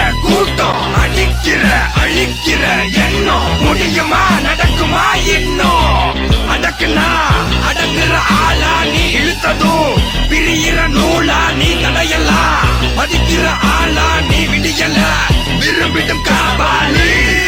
கூட்டம் அடிக்கிற அழிக்கிற எண்ணம் முடியுமா நடக்குமா இன்னும் அடக்குனா அடங்குற ஆளா நீ இழுத்ததும் பிரியிற நூலா நீ கடையலாம் மதிக்கிற ஆளா நீ விடியல விரும்பிடும் காபாலி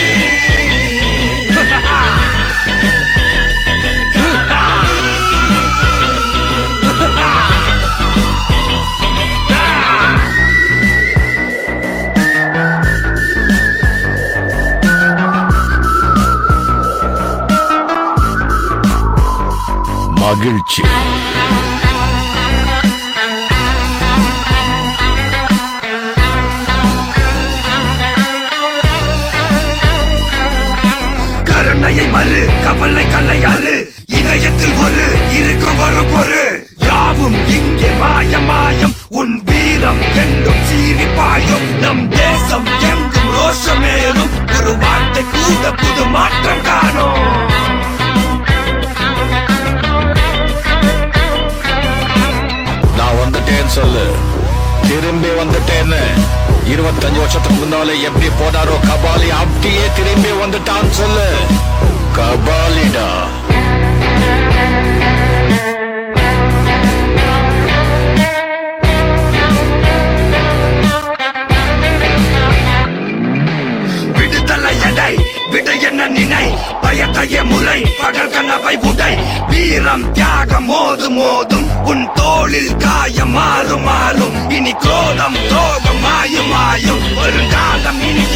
மகிழ்ச்சி கருணையை மறு கவலை கல்லையாறு இதயத்தில் ஒரு இருக்கும் ஒரு பொரு யாவும் இங்கே மாயம் மாயம் உன் வீரம் எங்கும் சீறி பாயும் நம் தேசம் எங்கும் ரோஷமேறும் ஒரு வார்த்தை கூட புது மாற்றம் காணும் நான் வந்துட்டேன்னு சொல்லு திரும்பி வந்துட்டேன்னு 25 வருஷத்துக்கு முன்னாலே எப்படி போனாரோ கபாலி அப்படியே திரும்பி வந்துட்டான்னு சொல்லு கபாலிடா விடுதலை எடை விட என்ன நினை பயத்தைய முறை பகல் கனவை உடை வீரம் தியாகம் மோதும் மோதும் உன் தோளில் காயம் மாறும் மாறும் இனி கோலம் துரோகம் மாயும் மாயும் ஒரு காலம் இனி